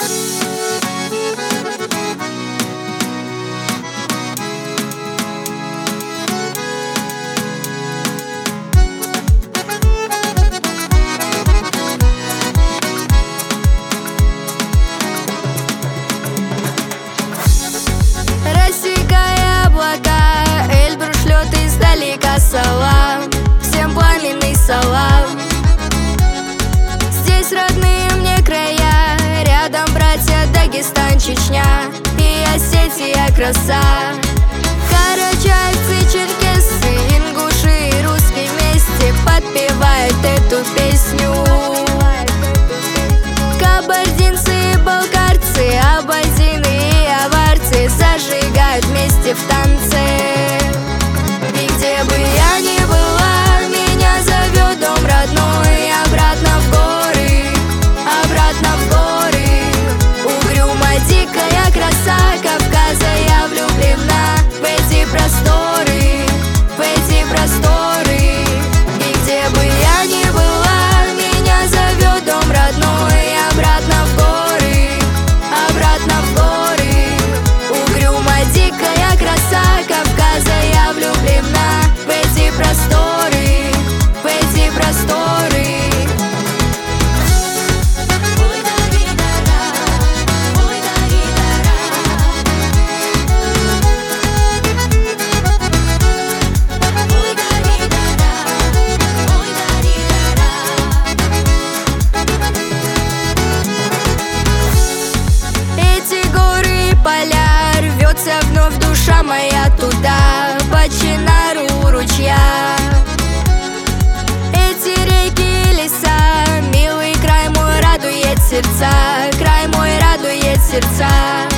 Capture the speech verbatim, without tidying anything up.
Рассекая облака, Эльбрус шлет издалека салам, всем пламенный салам. Здесь родные мне края, рядом братья Дагестан, Чечня и Осетия краса. Карачаевцы, черкесцы, ингуши и русские вместе подпевают эту песню. Кабардинцы и балкарцы, абазины и аварцы зажигают вместе в танце. И где бы я ни была, меня зовет дом родной. Обратно в горы, обратно в горы. Угрюмо дикая краса Кавказа, я влюблена в эти просторы, в эти просторы. И где бы я ни была, меня зовет дом родной. Обратно в горы, обратно в горы. Угрюмо дикая краса Кавказа, я влюблена в эти просторы, в эти просторы. Эти горы и поля, рвется вновь душа моя туда, по Чинару ручья. Эти реки и леса, милый край мой радует сердца, край мой радует сердца.